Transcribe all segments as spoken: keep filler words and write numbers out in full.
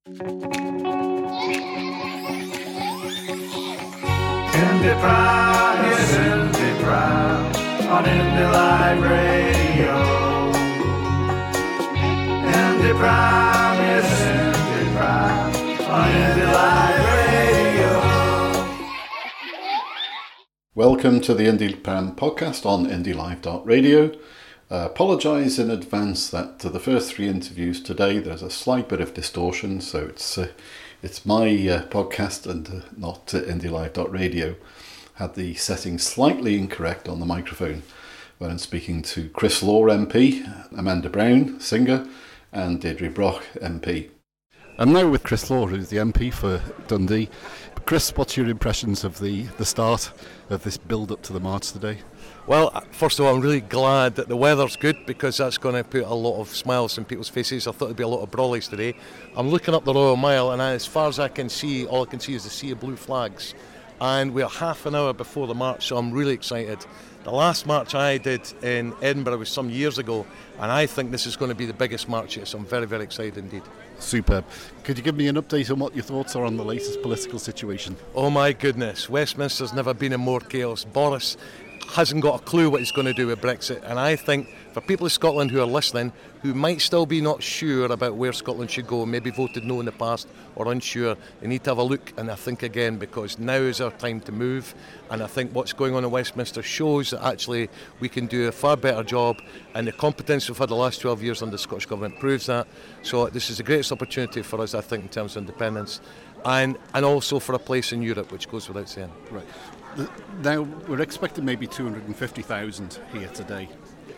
Indie Prime, yes, Indie Prime, on Indie Live Radio. Indie Prime, yes, Indie Prime, on Indie Live Radio. Welcome to the Indie Prime podcast on indie live dot radio. Uh, apologise in advance that to the first three interviews today there's a slight bit of distortion, so it's uh, it's my uh, podcast and uh, not uh, indie live dot radio. Had the settings slightly incorrect on the microphone when I'm speaking to Chris Law M P, Amanda Brown, singer, and Deirdre Brock M P. I'm now with Chris Law, who's the M P for Dundee. Chris, what's your impressions of the, the start of this build-up to the march today? Well, first of all, I'm really glad that the weather's good, because that's going to put a lot of smiles on people's faces. I thought there'd be a lot of brawlies today. I'm looking up the Royal Mile, and as far as I can see, all I can see is the sea of blue flags. And we're half an hour before the march, so I'm really excited. The last march I did in Edinburgh was some years ago, and I think this is going to be the biggest march yet, so I'm very, very excited indeed. Superb. Could you give me an update on what your thoughts are on the latest political situation? Oh my goodness, Westminster's never been in more chaos. Boris hasn't got a clue what he's going to do with Brexit, and I think for people in Scotland who are listening, who might still be not sure about where Scotland should go, maybe voted no in the past or unsure, they need to have a look and I think again, because now is our time to move. And I think what's going on in Westminster shows that actually we can do a far better job, and the competence we've had the last twelve years under the Scottish Government proves that. So this is the greatest opportunity for us, I think, in terms of independence, and and also for a place in Europe, which goes without saying. Right. Now, we're expecting maybe two hundred fifty thousand here today.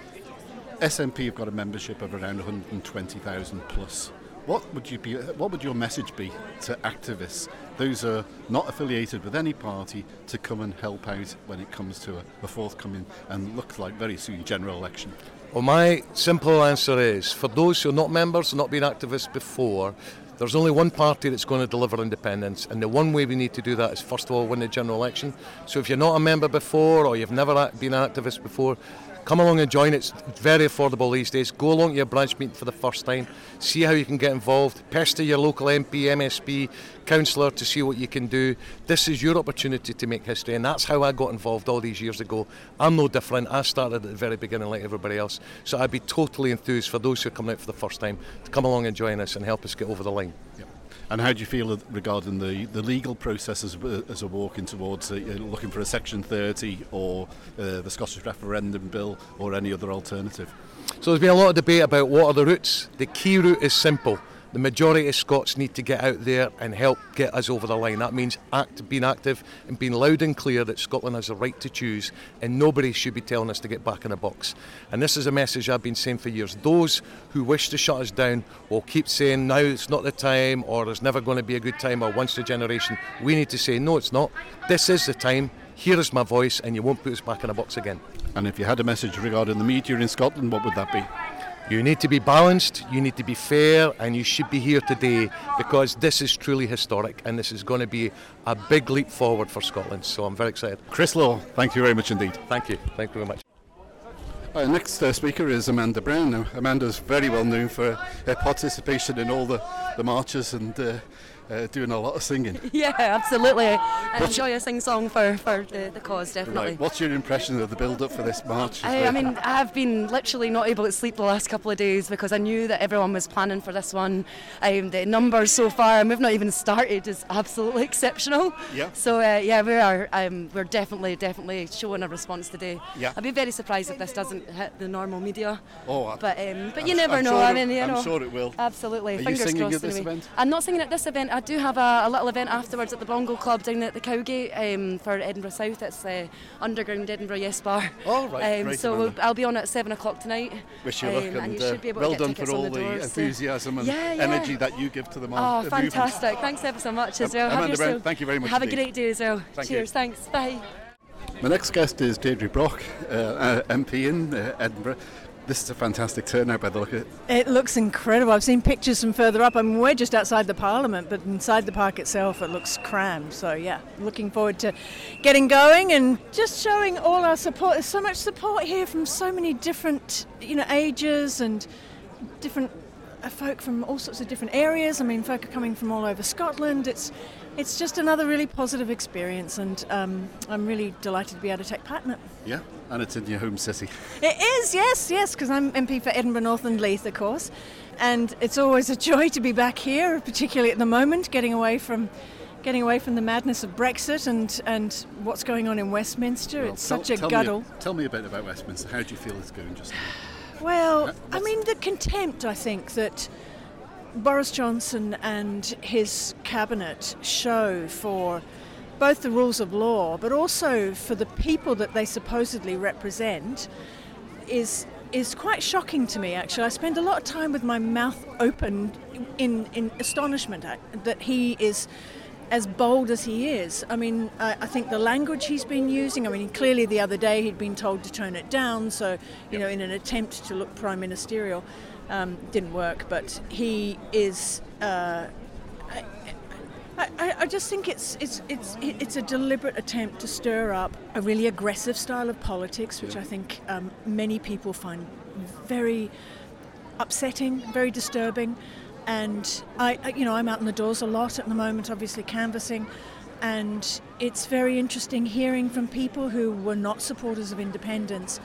S N P have got a membership of around one hundred twenty thousand plus. What would you be? What would your message be to activists, those who are not affiliated with any party, to come and help out when it comes to a, a forthcoming and looks like very soon general election? Well, my simple answer is, for those who are not members, not been activists before, there's only one party that's going to deliver independence, and the one way we need to do that is, first of all, win the general election. So if you're not a member before, or you've never been an activist before, come along and join. It's very affordable these days. Go along to your branch meeting for the first time, see how you can get involved, pester your local M P, M S P, councillor to see what you can do. This is your opportunity to make history, and that's how I got involved all these years ago. I'm no different. I started at the very beginning like everybody else, so I'd be totally enthused for those who are coming out for the first time to come along and join us and help us get over the line. Yeah. And how do you feel regarding the, the legal process as, as a walking towards uh, looking for a Section thirty or uh, the Scottish referendum bill or any other alternative? So there's been a lot of debate about what are the routes. The key route is simple. The majority of Scots need to get out there and help get us over the line. That means act, being active and being loud and clear that Scotland has the right to choose, and nobody should be telling us to get back in a box. And this is a message I've been saying for years. Those who wish to shut us down will keep saying now it's not the time, or there's never going to be a good time, or once in a generation. We need to say no, it's not. This is the time. Here is my voice, and you won't put us back in a box again. And if you had a message regarding the media in Scotland, what would that be? You need to be balanced, you need to be fair, and you should be here today, because this is truly historic, and this is going to be a big leap forward for Scotland. So I'm very excited. Chris Law, thank you very much indeed. Thank you. Thank you very much. Our next uh, speaker is Amanda Brown. Now, Amanda's very well known for her participation in all the, the marches and uh, uh, doing a lot of singing. Yeah, absolutely. I What's enjoy a sing-song for, for the, the cause, definitely. Right. What's your impression of the build-up for this march? I, I mean, I've been literally not able to sleep the last couple of days because I knew that everyone was planning for this one. Um, the numbers so far, and we've not even started, is absolutely exceptional. Yeah. So uh, yeah, we are. Um, we're definitely, definitely showing a response today. Yeah. I'd be very surprised if this doesn't hit the normal media. Oh, I, but um, but I'm, you never I'm know. Sure I mean, you I'm know. sure it will. Absolutely. Are Fingers you singing crossed. at this anyway. event? I'm not singing at this event. I do have a, a little event afterwards at the Bongo Club down at the Cowgate um, for Edinburgh South. It's uh, Underground Edinburgh Yes Bar. Oh, right. Um, so we'll, I'll be on at seven o'clock tonight. Wish you um, luck, and, and, you should be able uh, well to get done tickets for all on the, the doors, enthusiasm and yeah, yeah. energy that you give to the march. Oh, fantastic. Thanks ever so much as well. Amanda Have Brown, yourself. thank you very much Have indeed. a great day as well. Thank Cheers, you. thanks. Bye. My next guest is Deirdre Brock, uh, uh, M P in uh, Edinburgh. This is a fantastic turnout by the look of it. It looks incredible. I've seen pictures from further up. I mean, we're just outside the Parliament, but inside the park itself it looks crammed. So yeah, looking forward to getting going and just showing all our support. There's so much support here from so many different, you know, ages and different folk from all sorts of different areas. I mean, folk are coming from all over Scotland. It's it's just another really positive experience, and um, I'm really delighted to be able to take part in it. Yeah, and it's in your home city. It is, yes, yes, because I'm M P for Edinburgh North and Leith, of course, and it's always a joy to be back here, particularly at the moment, getting away from getting away from the madness of Brexit and, and what's going on in Westminster. Well, it's tell, such a tell guddle. Me, tell me a bit about Westminster. How do you feel it's going just now? Well, Uh, I mean, the contempt, I think, that Boris Johnson and his cabinet show for both the rules of law, but also for the people that they supposedly represent, is is quite shocking to me, actually. I spend a lot of time with my mouth open in, in astonishment at, that he is as bold as he is. I mean, I, I think the language he's been using, I mean, clearly the other day he'd been told to tone it down, so, you know, in an attempt to look prime ministerial, um, didn't work, but he is... Uh, I, I, I just think it's it's it's it's a deliberate attempt to stir up a really aggressive style of politics, which I think um, many people find very upsetting, very disturbing. And I, I, you know, I'm out in the doors a lot at the moment, obviously canvassing, and it's very interesting hearing from people who were not supporters of independence,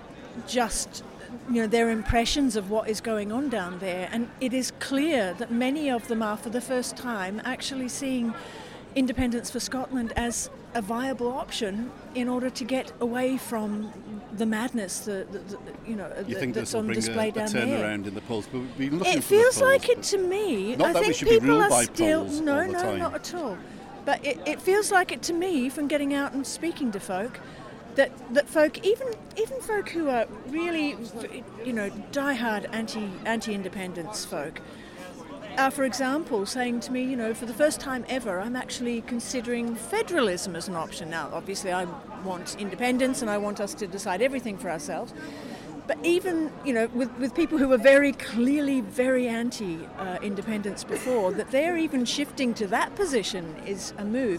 just, you know, their impressions of what is going on down there. And it is clear that many of them are, for the first time, actually seeing independence for Scotland as a viable option in order to get away from the madness, the, the, the you know, You the, think that's this will on bring display a, a down there. turnaround in the polls? But we've been looking It for the feels polls, like it but- to me. Not I that we think should be people ruled are by still polls no, all the no, time. not at all. But it, it feels like it to me from getting out and speaking to folk that that folk, even even folk who are really, you know, diehard anti anti-independence folk, are, for example, saying to me, you know, for the first time ever, I'm actually considering federalism as an option. Now, obviously, I want independence and I want us to decide everything for ourselves. But even, you know, with, with people who were very clearly very anti-independence uh, before, that they're even shifting to that position is a move.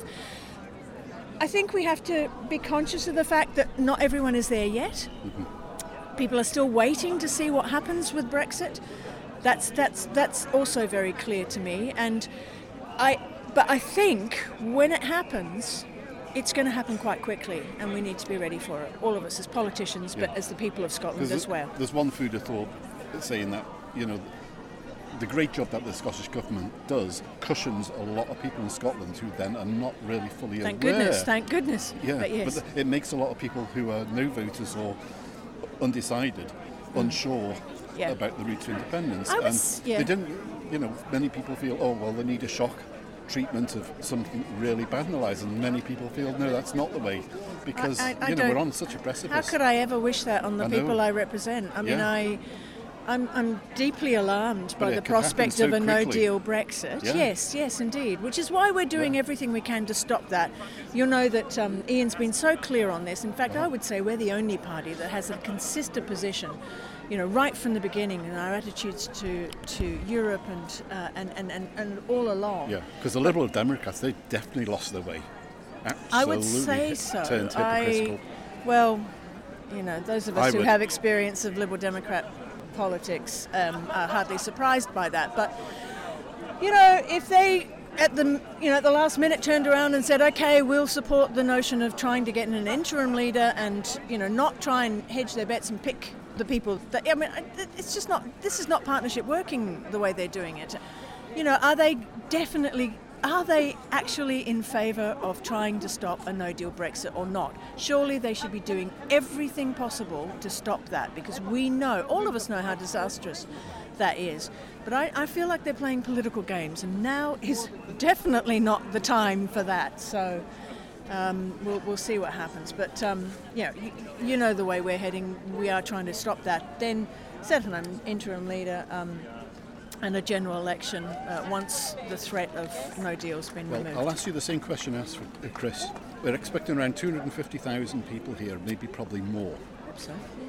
I think we have to be conscious of the fact that not everyone is there yet. Mm-hmm. People are still waiting to see what happens with Brexit. That's that's that's also very clear to me. And I, but I think when it happens, it's going to happen quite quickly, and we need to be ready for it. All of us as politicians, Yeah. but as the people of Scotland as well. There's one food of thought saying that, you know, the great job that the Scottish Government does cushions a lot of people in Scotland who then are not really fully Thank aware. goodness, thank goodness. Yeah, but yes. but it makes a lot of people who are no voters or undecided unsure Yeah. about the route to independence. I was- and yeah. they didn't, you know, many people feel, oh, well, they need a shock treatment of something really bad in their lives, and many people feel, no, that's not the way, because, I- I- I you know, don't- we're on such a precipice. How could I ever wish that on the I know. people I represent? I mean, Yeah. I, I'm, I'm deeply alarmed by But it the could happen prospect so of a quickly. no-deal Brexit. Yeah. Yes, yes, indeed. Which is why we're doing Yeah. everything we can to stop that. You'll know that um, Ian's been so clear on this. In fact, I would say we're the only party that has a consistent position, you know, right from the beginning in our attitudes to to Europe and uh, and, and, and and all along. Yeah, because the Liberal Democrats, they definitely lost their way. Absolutely I would say so. Turned hypocritical. I, well, you know, those of us I who would. have experience of Liberal Democrat politics um, are hardly surprised by that. But, you know, if they at the you know at the last minute turned around and said, okay, we'll support the notion of trying to get in an interim leader and, you know, not try and hedge their bets and pick the people that, I mean, it's just not, this is not partnership working the way they're doing it. You know, are they definitely, are they actually in favour of trying to stop a no-deal Brexit or not? Surely they should be doing everything possible to stop that, because we know, all of us know how disastrous that is. But I, I feel like they're playing political games, and now is definitely not the time for that. So um, we'll, we'll see what happens. But, um, you know, you, you know the way we're heading. We are trying to stop that. Then set an interim leader um, and a general election uh, once the threat of no deal's been Well, removed. I'll ask you the same question I asked for uh, Chris. We're expecting around two hundred fifty thousand people here, maybe probably more. So,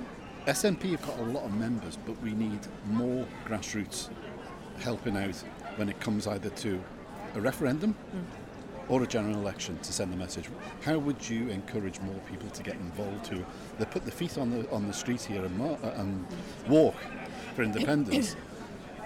S N P have got a lot of members, but we need more grassroots helping out when it comes either to a referendum mm. or a general election to send a message. How would you encourage more people to get involved, who they put their feet on the on the street here and, mar- and walk for independence?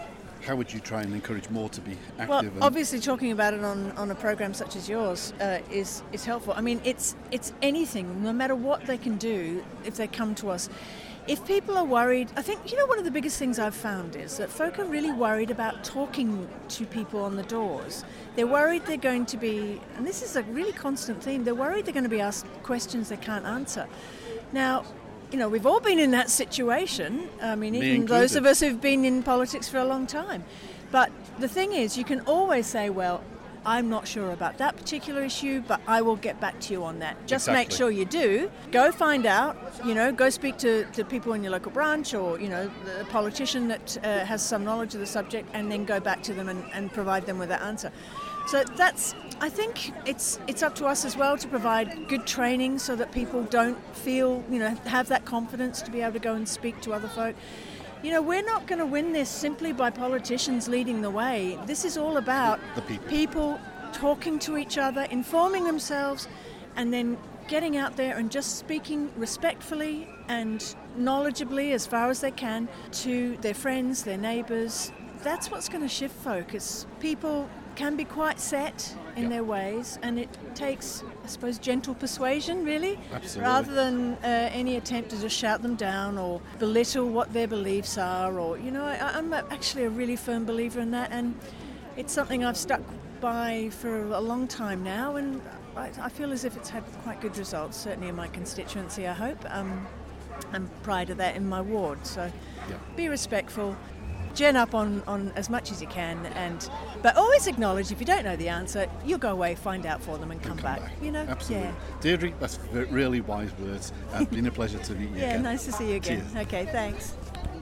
how would you try and encourage more to be active? Well, and obviously, talking about it on, on a program such as yours uh, is is helpful. I mean, it's it's anything, no matter what they can do, if they come to us. If people are worried, I think, you know, one of the biggest things I've found is that folk are really worried about talking to people on the doors. They're worried they're going to be, and this is a really constant theme, they're worried they're going to be asked questions they can't answer. Now, you know, we've all been in that situation. I mean, Me even included. those of us who've been in politics for a long time. But the thing is, you can always say, well, I'm not sure about that particular issue, but I will get back to you on that. Just make Exactly. sure you do. Go find out, you know, go speak to, to people in your local branch or, you know, the politician that uh, has some knowledge of the subject, and then go back to them and, and provide them with that answer. So that's, I think it's it's up to us as well to provide good training so that people don't feel, you know, have that confidence to be able to go and speak to other folk. You know, we're not going to win this simply by politicians leading the way. This is all about The people. people talking to each other, informing themselves, and then getting out there and just speaking respectfully and knowledgeably as far as they can to their friends, their neighbours. That's what's going to shift folk. It's people can be quite set in Yeah. their ways, and it takes, I suppose, gentle persuasion, really, Absolutely. rather than uh, any attempt to just shout them down or belittle what their beliefs are. Or, you know, I, I'm a- actually a really firm believer in that, and it's something I've stuck by for a long time now, and I, I feel as if it's had quite good results, certainly in my constituency, I hope. Um, and prior to that in my ward. So Yeah. be respectful. Gen up on, on as much as you can, and but always acknowledge if you don't know the answer, you'll go away, find out for them, and come, come back. back. You know, Absolutely. yeah, Deirdre, that's v- really wise words. It's been a pleasure to meet you yeah. again. Nice to see you again. Cheers. Okay, thanks.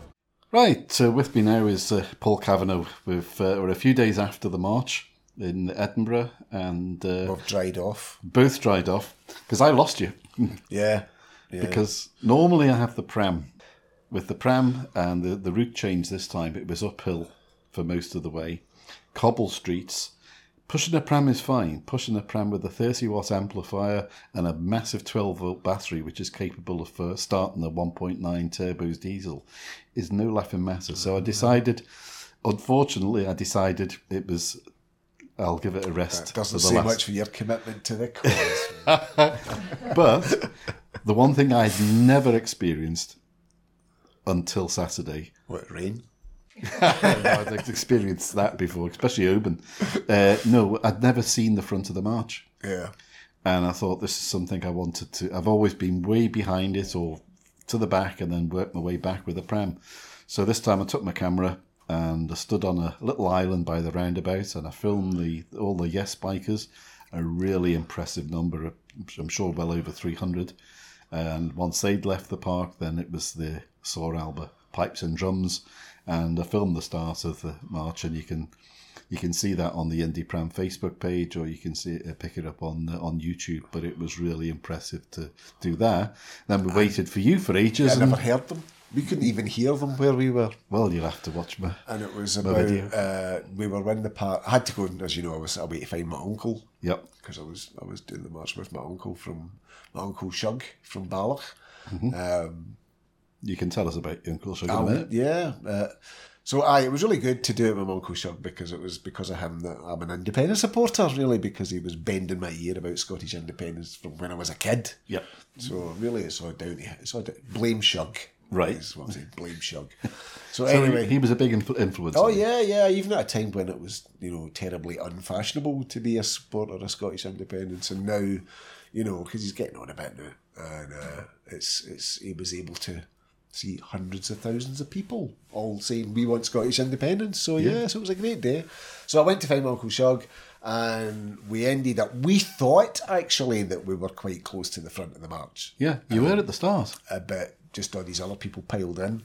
Right, so with me now is uh, Paul Kavanagh. We've, uh, we're a few days after the march in Edinburgh, and uh, We've dried off. both dried off because I lost you. Yeah. yeah. Because normally I have the pram. With the pram and the, the route change this time, it was uphill for most of the way. Cobble streets. Pushing a pram is fine. Pushing a pram with a thirty watt amplifier and a massive twelve volt battery, which is capable of uh, starting a one point nine turbos diesel, is no laughing matter. So I decided, unfortunately, I decided it was, I'll give it a rest. That doesn't for the say last- much for your commitment to the cause. But the one thing I'd never experienced until Saturday, What, rain? I'd experienced that before, especially Oban. Uh, no, I'd never seen the front of the march. Yeah. And I thought this is something I wanted to. I've always been way behind it or to the back and then worked my way back with a pram. So this time I took my camera and I stood on a little island by the roundabout and I filmed the all the Yes bikers, a really impressive number, of, I'm sure well over three hundred. And once they'd left the park, then it was the Saw Alba pipes and drums. And I filmed the start of the march, and you can you can see that on the Indie Pram Facebook page, or you can see it, uh, pick it up on uh, on YouTube. But it was really impressive to do that. Then we waited for you for ages. I and, never heard them. We couldn't even hear them where we were. well, you'll have to watch me. And it was My about, video. uh, we were in the park. I had to go, as you know, I was away to find my uncle. Yep. Because I was I was doing the march with my uncle from, my uncle Shug from Balloch. Mm-hmm. Um, You can tell us about your Uncle Sugar in a Um, minute. yeah. Uh, so I, it was really good to do it with my Uncle Shug because it was because of him that I'm an independent supporter, really, because he was bending my ear about Scottish independence from when I was a kid. Yep. So really it's all down to, it's all down, blame Shug. Right. Is what I'm saying, blame Shug. So, So anyway. he, he was a big influ- influence. Oh on you. yeah, yeah. Even at a time when it was, you know, terribly unfashionable to be a supporter of Scottish independence, and now, you know, because he's getting on a bit now, and uh, it's it's he was able to see hundreds of thousands of people all saying we want Scottish independence. So yeah, so it was a great day. So I went to find my Uncle Shug, and we ended up. We thought actually that we were quite close to the front of the march. Yeah, you were at the start. A bit. Just all these other people piled in.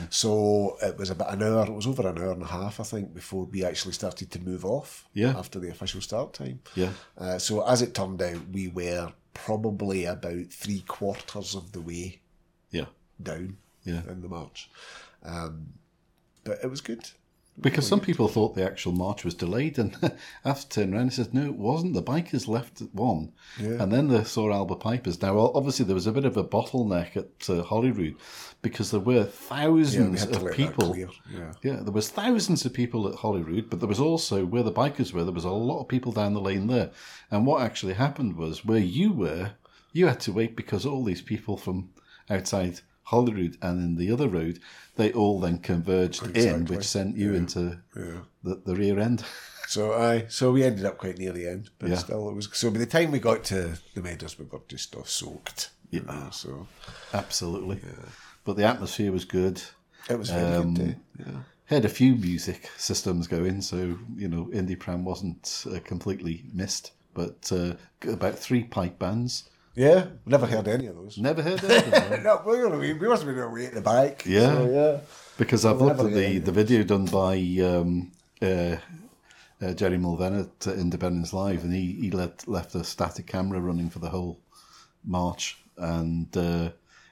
So it was about an hour, it was over an hour and a half, I think, before we actually started to move off Yeah. after the official start time. Yeah. Uh, so as it turned out, we were probably about three quarters of the way Yeah. down Yeah. in the march. Um, but it was good. Because some people thought the actual march was delayed, and after turned around and said, no, it wasn't. The bikers left at one, Yeah. and then they saw Albert Pipers. Now, obviously, there was a bit of a bottleneck at uh, Holyrood because there were Yeah, we thousands had to of let that people. clear, yeah. Yeah, there was thousands of people at Holyrood, but there was also where the bikers were. There was a lot of people down the lane there, and what actually happened was where you were, you had to wait because all these people from outside Holyrood and in the other road, they all then converged in, Exactly. which sent you Yeah. into Yeah. the, the rear end. So I so we ended up quite near the end, but Yeah. still it was. So by the time we got to the Meadows, we were just off soaked. you Yeah. know, so Absolutely. But the atmosphere was good. it was very Um, good day. Yeah. Had a few music systems going, so, you know, Indie Pram wasn't uh, completely missed. But uh, about three pipe bands. Yeah, never heard any of those. Never heard of them. No, we were we must have been away at the back. Yeah. so, yeah. Because I've Well, looked never at the, heard the video done by um, uh, uh, Jerry Mulvena at Independence Live, and he, he let, left a static camera running for the whole march. And uh,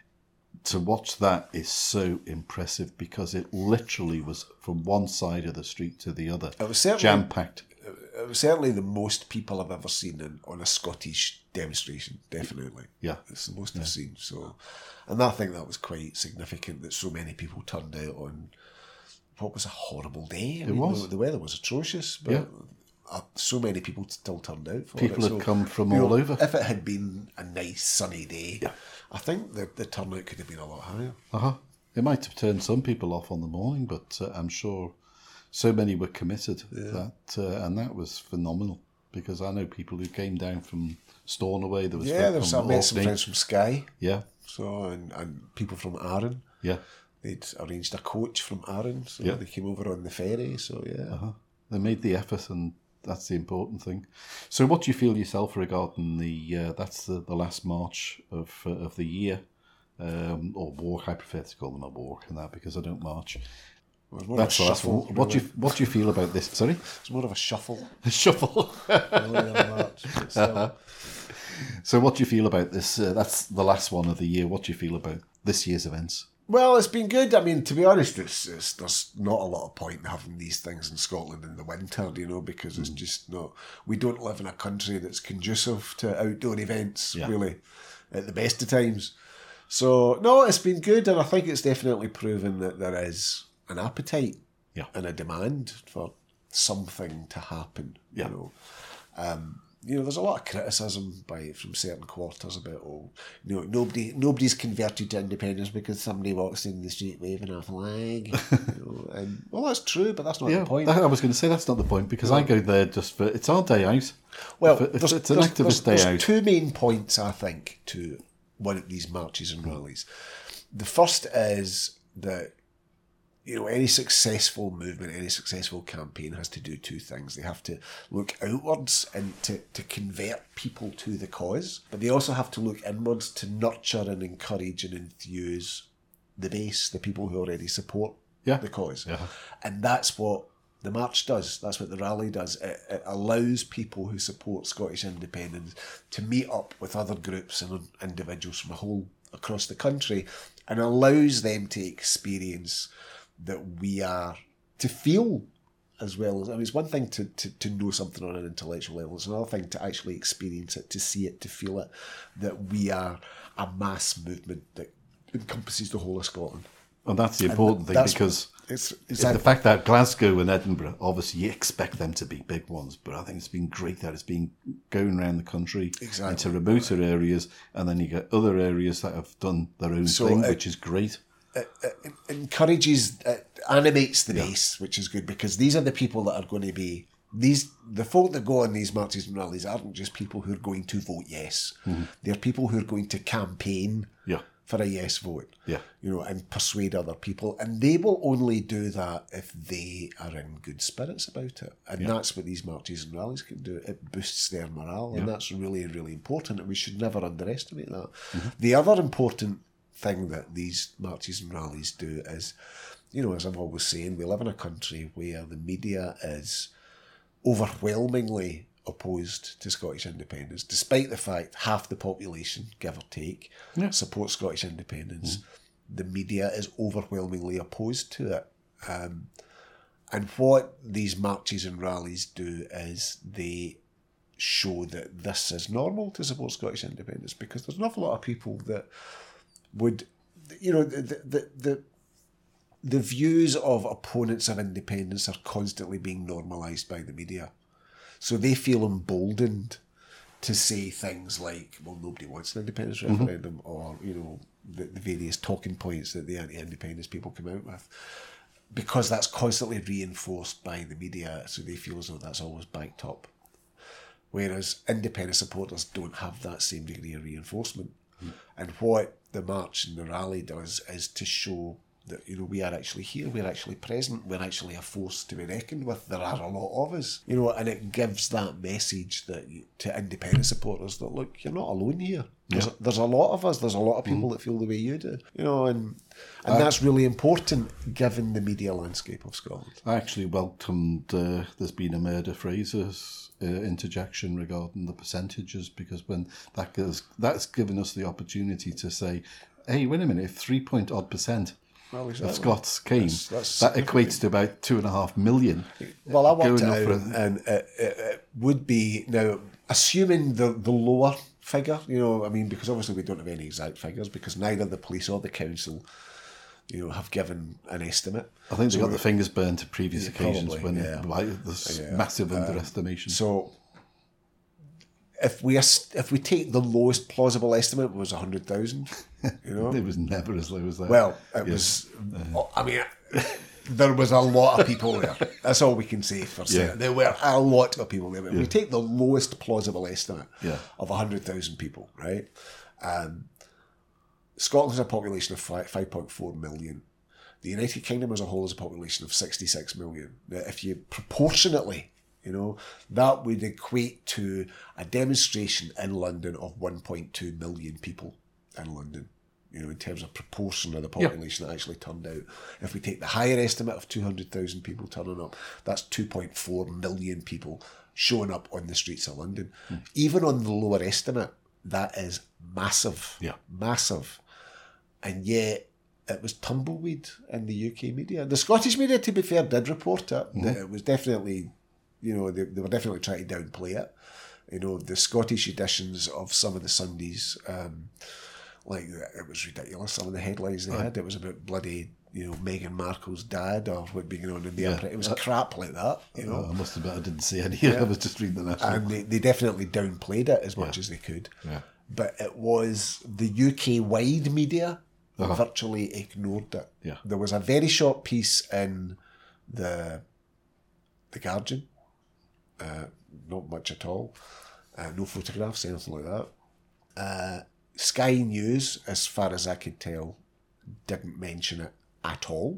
to watch that is so impressive because it literally was from one side of the street to the other. It was certainly- jam-packed. It was certainly the most people I've ever seen in, on a Scottish demonstration. Definitely, Yeah. it's the most I've seen. So, and I think that was quite significant that so many people turned out on what was a horrible day. I It was. The, the weather was atrocious, but Yeah. uh, so many people still turned out for People it. had So, come from you all know, over. If it had been a nice sunny day, Yeah. I think the the turnout could have been a lot higher. Uh-huh. It might have turned some people off on the morning, but uh, I'm sure so many were committed that, uh, and that was phenomenal because I know people who came down from Stornoway. There was Yeah, folk there's from I met some Orkney. friends from Skye, Yeah, so and, and people from Arran. yeah. They'd arranged a coach from Arran, so Yeah. they came over on the ferry. So yeah, Uh-huh. They made the effort, and that's the important thing. So, what do you feel yourself regarding the? Uh, that's the, the last march of uh, of the year, um, or walk. I prefer to call them a walk and that because I don't march. it was more That's of the a last shuffle. one. What do you what do you feel about this? Sorry, It's more of a shuffle. shuffle. really, than a march, but still. So, what do you feel about this? Uh, that's the last one of the year. What do you feel about this year's events? Well, it's been good. I mean, to be honest, it's, it's there's not a lot of point in having these things in Scotland in the winter, you know, because it's just not. We don't live in a country that's conducive to outdoor events, Yeah. really, at the best of times. So no, it's been good, and I think it's definitely proven that there is an appetite Yeah. and a demand for something to happen. Yeah. You know, um, you know, there's a lot of criticism by from certain quarters about, oh, you know, nobody nobody's converted to independence because somebody walks in the street waving a flag. you know, and well, that's true, but that's not Yeah, the point. that- I was going to say that's not the point because I go there just for it's our day out. Well, If it- if there's, it's an there's- activist there's, day there's out. two main points, I think, to one of these marches and rallies. The first is that, you know, any successful movement, any successful campaign has to do two things. They have to look outwards and to, to convert people to the cause, but they also have to look inwards to nurture and encourage and enthuse the base, the people who already support Yeah. the cause. Yeah. And that's what the march does. That's what the rally does. It, it allows people who support Scottish independence to meet up with other groups and individuals from a whole across the country and allows them to experience that we are, to feel as well as, I mean, it's one thing to, to, to know something on an intellectual level. It's another thing to actually experience it, to see it, to feel it, that we are a mass movement that encompasses the whole of Scotland. And that's the important thing that's- because It's, it's it's the fact that Glasgow and Edinburgh, obviously you expect them to be big ones, but I think it's been great that it's been going around the country Exactly. into remoter areas, and then you get other areas that have done their own So thing, it- which is great. it encourages, it animates the base, which is good because these are the people that are going to be, these the folk that go on these marches and rallies aren't just people who are going to vote yes. They're people who are going to campaign Yeah. for a yes vote. Yeah. You know, and persuade other people. And they will only do that if they are in good spirits about it. And that's what these marches and rallies can do. It boosts their morale. And that's really, really important. And we should never underestimate that. The other important thing that these marches and rallies do is, you know, as I'm always saying, we live in a country where the media is overwhelmingly opposed to Scottish independence, despite the fact half the population, give or take, Yeah. supports Scottish independence. The media is overwhelmingly opposed to it. Um, And what these marches and rallies do is they show that this is normal to support Scottish independence, because there's an awful lot of people that would, you know, the the the, the views of opponents of independence are constantly being normalised by the media. So they feel emboldened to say things like, well, nobody wants an independence referendum, mm-hmm. or, you know, the, the various talking points that the anti-independence people come out with, because that's constantly reinforced by the media, so they feel as though that's always backed up. Whereas independent supporters don't have that same degree of reinforcement. Mm. And what the march and the rally does is to show that, you know, we are actually here, we're actually present, we're actually a force to be reckoned with. There are a lot of us, you know, and it gives that message that you, to independent supporters that, look, you're not alone here. There's, yeah. there's a lot of us. There's a lot of people mm. that feel the way you do, you know, and and I, that's really important given the media landscape of Scotland. I actually welcomed uh, there's been a Murdo Fraser's uh, interjection regarding the percentages, because when that gives, that's given us the opportunity to say, hey, wait a minute, if three point odd percent well, exactly. of Scots came, that's, that's that equates to about two and a half million. Well, I worked it out, a, and it, it, it would be, now, assuming the, the lower figure, you know, I mean, because obviously we don't have any exact figures, because neither the police or the council, you know, have given an estimate. I think they so got the fingers burned to previous yeah, occasions probably, when yeah. like, there's yeah. massive um, underestimation. So if we if we take the lowest plausible estimate, it was one hundred thousand, you know. It was never as low as that. Well, it yeah. was, uh, I mean, there was a lot of people there. That's all we can say for certain. Yeah. There were a lot of people there. But if yeah. we take the lowest plausible estimate yeah. of one hundred thousand people, right? Um, Scotland has a population of five point four million. The United Kingdom as a whole has a population of sixty-six million. Now, if you proportionately, you know, that would equate to a demonstration in London of one point two million people in London, you know, in terms of proportion of the population yeah. that actually turned out. If we take the higher estimate of two hundred thousand people turning up, that's two point four million people showing up on the streets of London. Mm. Even on the lower estimate, that is massive, yeah. massive. And yet, it was tumbleweed in the U K media. The Scottish media, to be fair, did report it. Mm-hmm. It was definitely, you know, they, they were definitely trying to downplay it. You know, the Scottish editions of some of the Sundays, um, like, it was ridiculous, some of the headlines they oh. had. It was about bloody, you know, Meghan Markle's dad or what being on in the yeah. It was uh, crap like that, you know. Oh, I must admit, I didn't see any. Yeah. I was just reading the national. And they, they definitely downplayed it as much yeah. as they could. Yeah. But it was the U K-wide media Uh-huh. virtually ignored it. Yeah. There was a very short piece in the the Guardian, uh, not much at all, uh, no photographs, anything like that. Uh, Sky News, as far as I could tell, didn't mention it at all.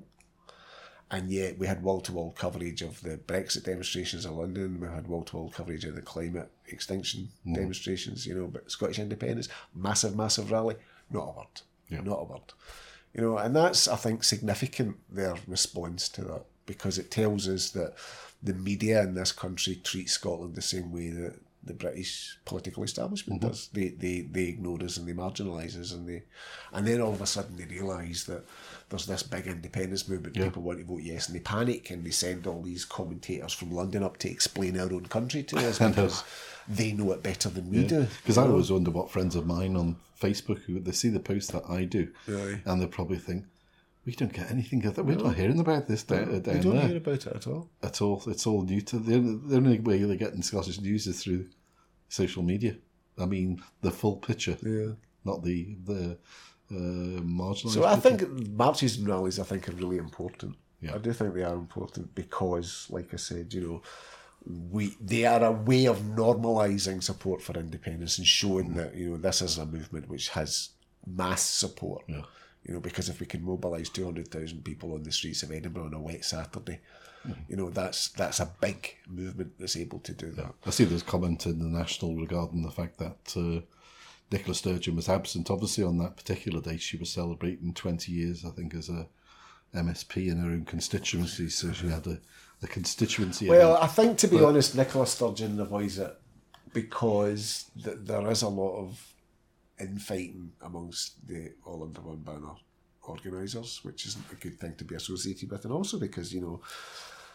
And yet we had wall-to-wall coverage of the Brexit demonstrations in London, we had wall-to-wall coverage of the climate extinction mm. demonstrations, you know, but Scottish independence, massive, massive rally, not a word. Yeah. Not a word. You know, and that's, I think, significant, their response to that, because it tells us that the media in this country treats Scotland the same way that the British political establishment mm-hmm. does. They, they they ignore us and they marginalise us, and they and then all of a sudden they realise that there's this big independence movement, yeah. people want to vote yes, and they panic and they send all these commentators from London up to explain our own country to us because they know it better than we yeah. do. Because I always wonder what friends of mine on Facebook, who they see the post that I do, really? And they probably think, we don't get anything of that. We're no. not hearing about this down, no, down we don't there. hear about it at all. At all. It's all new to them. The only way they're getting Scottish news is through social media. I mean, the full picture, yeah. not the the uh, marginalised So I picture. think marches and rallies, I think, are really important. Yeah. I do think they are important because, like I said, you know, we they are a way of normalising support for independence and showing mm. that, you know, this is a movement which has mass support. Yeah. You know, because if we can mobilise two hundred thousand people on the streets of Edinburgh on a wet Saturday, mm. you know, that's that's a big movement that's able to do that. Yeah. I see there's comment in the National regarding the fact that uh, Nicola Sturgeon was absent. Obviously, on that particular day, she was celebrating twenty years, I think, as a M S P in her own constituency, so she had a, a constituency. Well, event. I think, to be but, honest, Nicola Sturgeon avoids it because th- there is a lot of infighting amongst the All Under One Banner organisers, which isn't a good thing to be associated with, and also because, you know,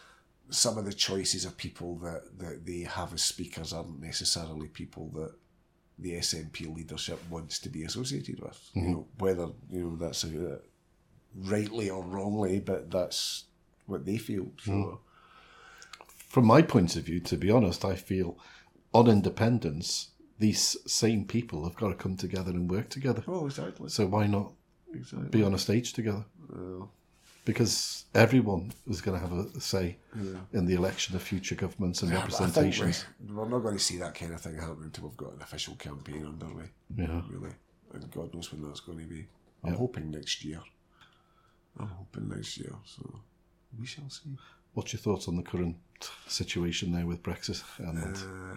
some of the choices of people that, that they have as speakers aren't necessarily people that the S N P leadership wants to be associated with. Mm-hmm. You know, whether you know that's a, uh, rightly or wrongly, but that's what they feel. So. Mm. From my point of view, to be honest, I feel on independence, these same people have got to come together and work together. Oh, exactly. So why not exactly. be on a stage together? Uh, because everyone is going to have a say yeah. in the election of future governments and yeah, representations. We, we're not going to see that kind of thing happen until we've got an official campaign underway. Yeah. Really. And God knows when that's going to be. I'm yeah. hoping next year. I'm hoping next year, so we shall see. What's your thoughts on the current situation there with Brexit? And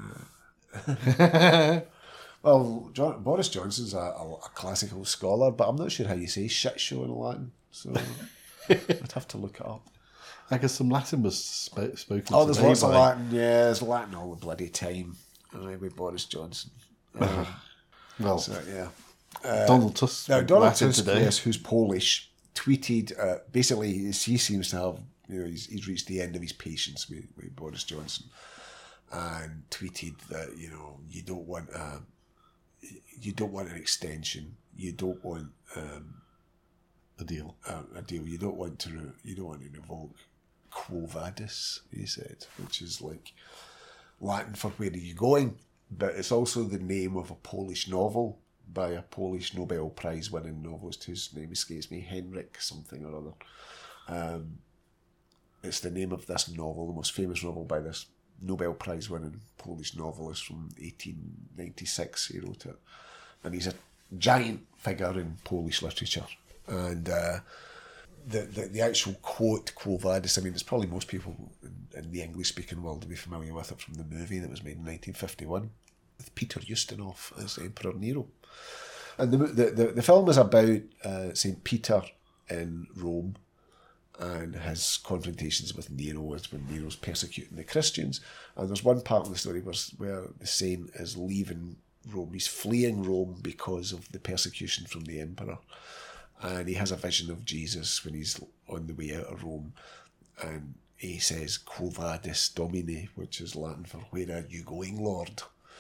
uh, well, John, Boris Johnson's a, a, a classical scholar, but I'm not sure how you say shit show in Latin, so I'd have to look it up. I guess some Latin was sp- spoken. Oh, there's lots by... of Latin. Yeah, there's Latin all the bloody time. Uh, with Boris Johnson. Um, well, so, yeah. Uh, Donald Tusk. Now, Donald Latin Tusk, today. yes, who's Polish, tweeted. Uh, basically, he seems to have. You know, he's, he's reached the end of his patience with, with Boris Johnson, and tweeted that you know you don't want a, you don't want an extension, you don't want um, a deal, a, a deal, you don't want to you don't want to revoke Quo Vadis, he said, which is like Latin for where are you going, but it's also the name of a Polish novel by a Polish Nobel Prize winning novelist whose name escapes me, Henryk something or other. Um, It's the name of this novel, the most famous novel by this Nobel Prize winning Polish novelist from eighteen ninety-six. He wrote it. And he's a giant figure in Polish literature. And uh, the, the the actual quote, Quo Vadis, I mean, it's probably most people in, in the English-speaking world will be familiar with it from the movie that was made in nineteen fifty-one with Peter Ustinov as Emperor Nero. And the, the, the, the film is about uh, Saint Peter in Rome, and his confrontations with Nero is when Nero's persecuting the Christians. And there's one part of the story where, where the saint is leaving Rome. He's fleeing Rome because of the persecution from the emperor. And he has a vision of Jesus when he's on the way out of Rome. And he says, Quo Vadis Domine, which is Latin for, where are you going, Lord?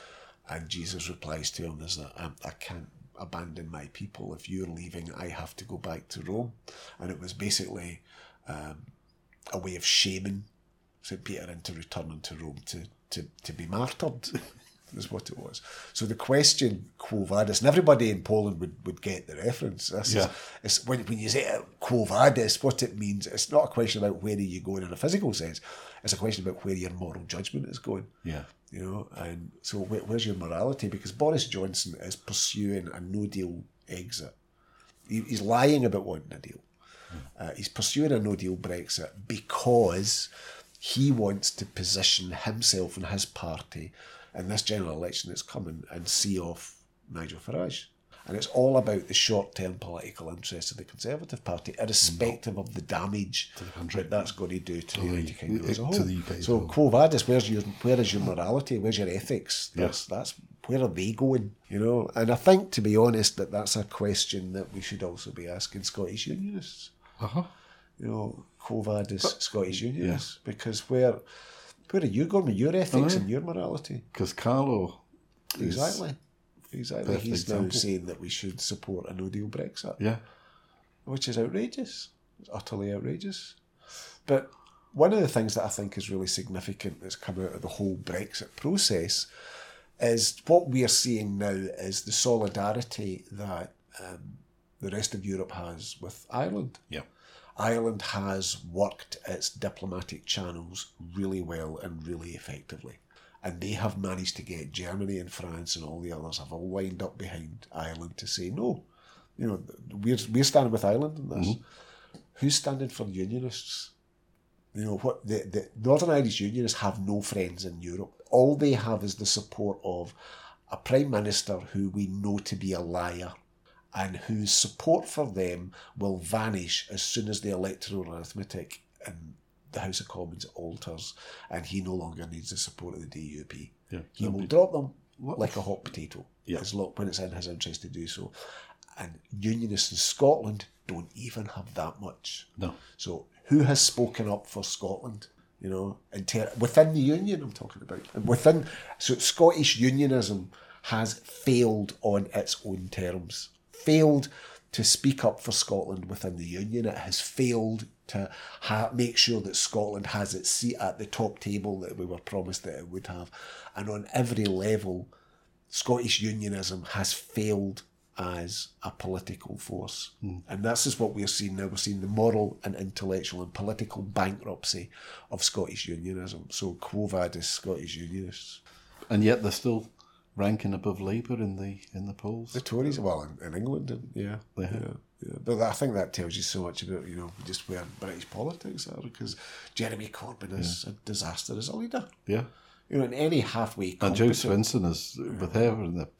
And Jesus replies to him, is that I, I can't abandon my people. If you're leaving, I have to go back to Rome. And it was basically um, a way of shaming Saint Peter into returning to Rome to, to, to be martyred, is what it was. So the question, Quo Vadis, and everybody in Poland would, would get the reference. This yeah. is, it's, when, when you say Quo Vadis, what it means, it's not a question about where are you going in a physical sense. It's a question about where your moral judgment is going. Yeah. You know, and so where, where's your morality? Because Boris Johnson is pursuing a no-deal exit. He, he's lying about wanting a deal. Mm. Uh, he's pursuing a no-deal Brexit because he wants to position himself and his party in this general election that's coming and see off Nigel Farage. And it's all about the short-term political interests of the Conservative Party, irrespective of the damage to the country that that's going to do to, to the the United Kingdom as a whole. To the U K so, well. Quo Vadis, where's your, where is your morality? Where's your ethics? That's, yeah. that's where are they going? You know, and I think, to be honest, that that's a question that we should also be asking Scottish Unionists. Uh-huh. You know, Quo Vadis, but, Scottish Unionists, yeah. because where where are you going with your ethics oh, and your morality? Because Carlo, exactly. Exactly. He's example. now saying that we should support a no-deal Brexit. Yeah. Which is outrageous. It's utterly outrageous. But one of the things that I think is really significant that's come out of the whole Brexit process is what we are seeing now is the solidarity that um, the rest of Europe has with Ireland. Yeah. Ireland has worked its diplomatic channels really well and really effectively. And they have managed to get Germany and France and all the others have all lined up behind Ireland to say, no, you know, we're, we're standing with Ireland in this. Mm-hmm. Who's standing for unionists? You know, what the, the Northern Irish Unionists have no friends in Europe. All they have is the support of a Prime Minister who we know to be a liar and whose support for them will vanish as soon as the electoral arithmetic and the House of Commons alters and he no longer needs the support of the D U P. Yeah, he will be... drop them like a hot potato yeah. as long, when it's in his interest to do so. And unionists in Scotland don't even have that much. No. So who has spoken up for Scotland? You know, in ter- within the union, I'm talking about, and within so Scottish unionism has failed on its own terms. Failed to speak up for Scotland within the union. It has failed to ha- make sure that Scotland has its seat at the top table that we were promised that it would have. And on every level, Scottish unionism has failed as a political force. Mm. And this is what we're seeing now. We're seeing the moral and intellectual and political bankruptcy of Scottish unionism. So Quo Vadis Scottish Unionists. And yet they're still ranking above Labour in the in the polls. The Tories, well, in, in England, yeah, yeah, yeah, yeah. But I think that tells you so much about, you know, just where British politics are, because Jeremy Corbyn is yeah. a disaster as a leader. Yeah. You know, in any halfway And Jo Swinson is with her and the...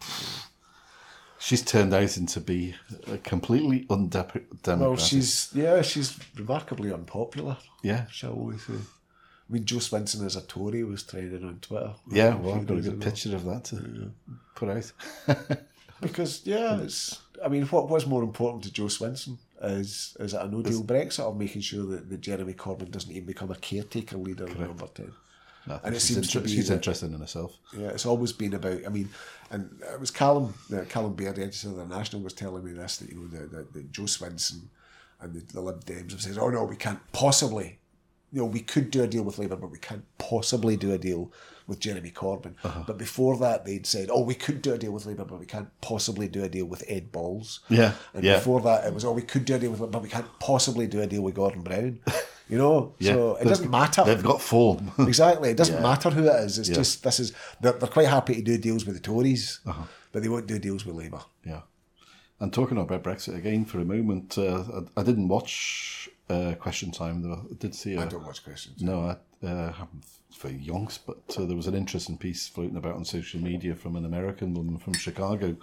She's turned out into be a completely undemocratic. Well, she's, yeah, she's remarkably unpopular. Yeah. Shall we say. I mean, Jo Swinson as a Tory was trending on Twitter. Yeah, well, I've got a good picture of that to yeah. put out. Because, yeah, it's... I mean, what was more important to Jo Swinson? Is is it a no-deal Brexit, or making sure that, that Jeremy Corbyn doesn't even become a caretaker leader in number ten? No, and it seems inter- to be she's that, interested in herself. Yeah, it's always been about. I mean, and it was Callum, uh, Callum Baird, editor of the National, was telling me this, that you know that, that, that Jo Swinson and the, the Lib Dems have said, "Oh no, we can't possibly. You know, we could do a deal with Labour, but we can't possibly do a deal with Jeremy Corbyn." Uh-huh. But before that, they'd said, "Oh, we could do a deal with Labour, but we can't possibly do a deal with Ed Balls." Yeah, and yeah. before that, it was, "Oh, we could do a deal with Labour, but we can't possibly do a deal with Gordon Brown." You know, yeah. so it doesn't matter. They've got form. Exactly. It doesn't yeah. matter who it is. It's yeah. just, this is, they're, they're quite happy to do deals with the Tories, uh-huh. but they won't do deals with Labour. Yeah. And talking about Brexit again for a moment, uh, I, I didn't watch uh, Question Time, though. I did see a, I don't watch Question Time. No, I uh, haven't for yonks, but uh, there was an interesting piece floating about on social media from an American woman from Chicago,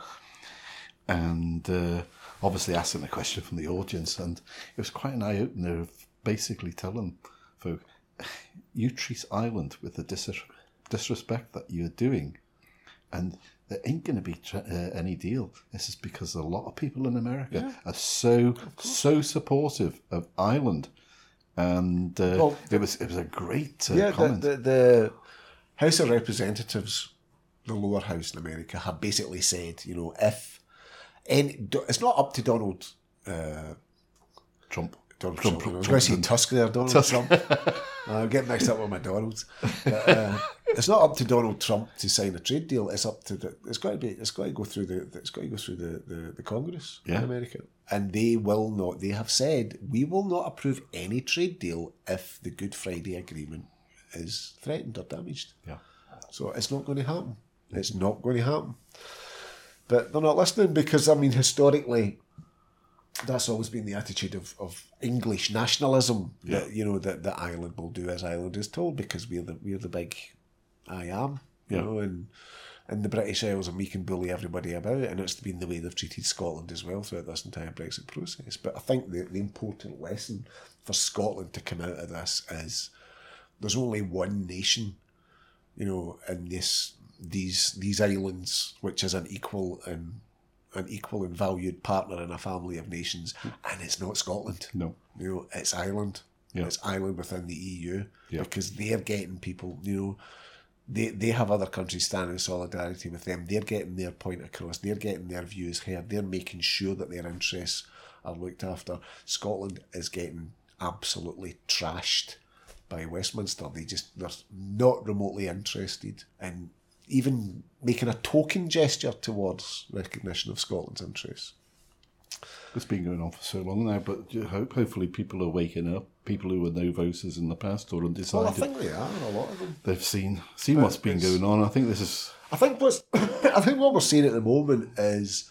and uh, obviously asking a question from the audience, and it was quite an eye-opener of basically telling folk, you treat Ireland with the dis- disrespect that you're doing, and there ain't going to be tra- uh, any deal. This is because a lot of people in America yeah. are so so supportive of Ireland, and uh, well, it was it was a great uh, yeah, comment. The, the, the House of Representatives, the lower house in America, have basically said, you know, if any, it's not up to Donald uh, Trump. Donald Trump, Trump. I was Trump, going to say Tusk there, Donald Tusk. Trump. I'm getting mixed up with McDonald's. But, uh, it's not up to Donald Trump to sign a trade deal. It's up to the. It's got to be. It's got to go through the. It's got to go through the, the, the Congress yeah. in America, and they will not. They have said we will not approve any trade deal if the Good Friday Agreement is threatened or damaged. Yeah. So it's not going to happen. It's not going to happen. But they're not listening because I mean historically, that's always been the attitude of, of English nationalism yeah. that you know that, that Ireland will do as Ireland is told because we're the we're the big I am, you yeah. know, and and the British Isles and we can bully everybody about it, and it's been the way they've treated Scotland as well throughout this entire Brexit process. But I think the, the important lesson for Scotland to come out of this is there's only one nation, you know, in this these these islands, which is an equal and an equal and valued partner in a family of nations, and it's not Scotland. No, you know, it's Ireland. Yeah. It's Ireland within the E U yeah. because they're getting people. You know, they they have other countries standing in solidarity with them. They're getting their point across. They're getting their views heard. They're making sure that their interests are looked after. Scotland is getting absolutely trashed by Westminster. They just they're not remotely interested in even making a token gesture towards recognition of Scotland's interests. It's been going on for so long now, but hope, hopefully people are waking up. People who were no voters in the past or undecided. Well, I think they are, a lot of them. They've seen seen but what's been going on. I think this is... I think what's, I think what we're seeing at the moment is